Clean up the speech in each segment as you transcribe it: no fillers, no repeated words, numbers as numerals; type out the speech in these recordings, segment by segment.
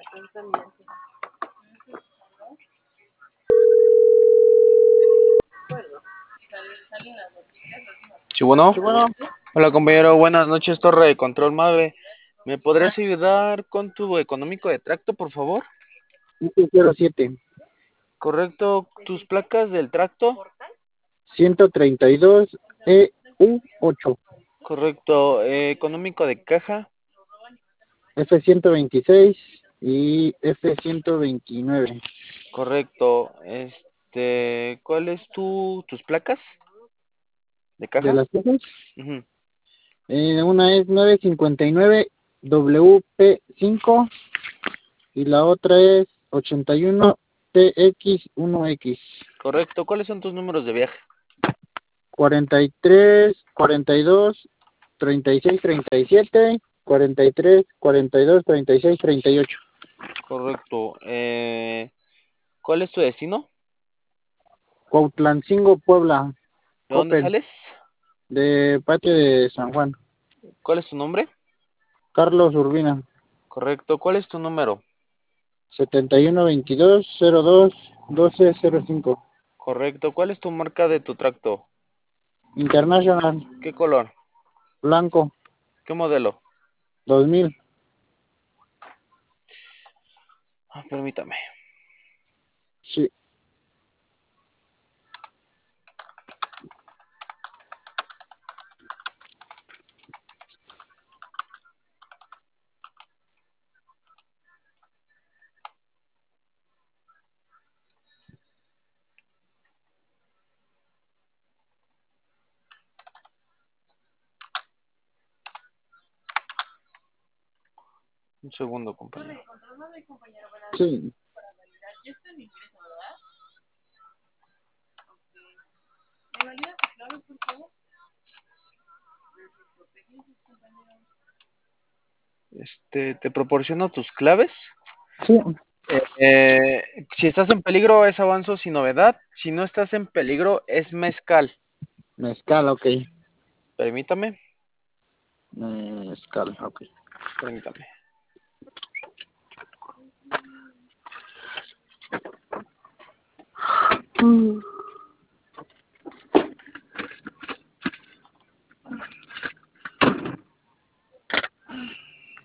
Sí, bueno. Sí, bueno, Hola compañero, buenas noches, Torre de Control Mave. ¿Me podrías ayudar con tu económico de tracto, por favor? 07, Correcto, tus placas del tracto. 132 EU8, Correcto, económico de caja. F126 y F129. Correcto, ¿cuál es tus placas de De caja? las cosas, Ujú. una es 959 WP5 y la otra es 81 TX1X. Correcto, ¿cuáles son tus números de viaje? 43, 42, 36, 37, 43, 42, 36, 38. Correcto, ¿cuál es tu destino? Cuautlancingo, Puebla, ¿De dónde Coppel, sales? de Patio de San Juan. ¿Cuál es tu nombre? Carlos Urbina, Correcto, ¿cuál es tu número? 7122-02-1205. Correcto, ¿cuál es tu marca de tu tracto? International, ¿Qué color? Blanco, ¿Qué modelo? 2000. Permítame. Sí, Un segundo, compañero. sí. Te proporciono tus claves. Sí, Si estás en peligro es avanzo sin novedad. Si no estás en peligro es mezcal. mezcal, ok. Permítame, Mezcal, ok. permítame.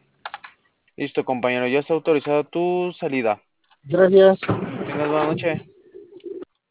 Listo, compañero, ya está autorizada tu salida. Gracias. Tengas buena noche.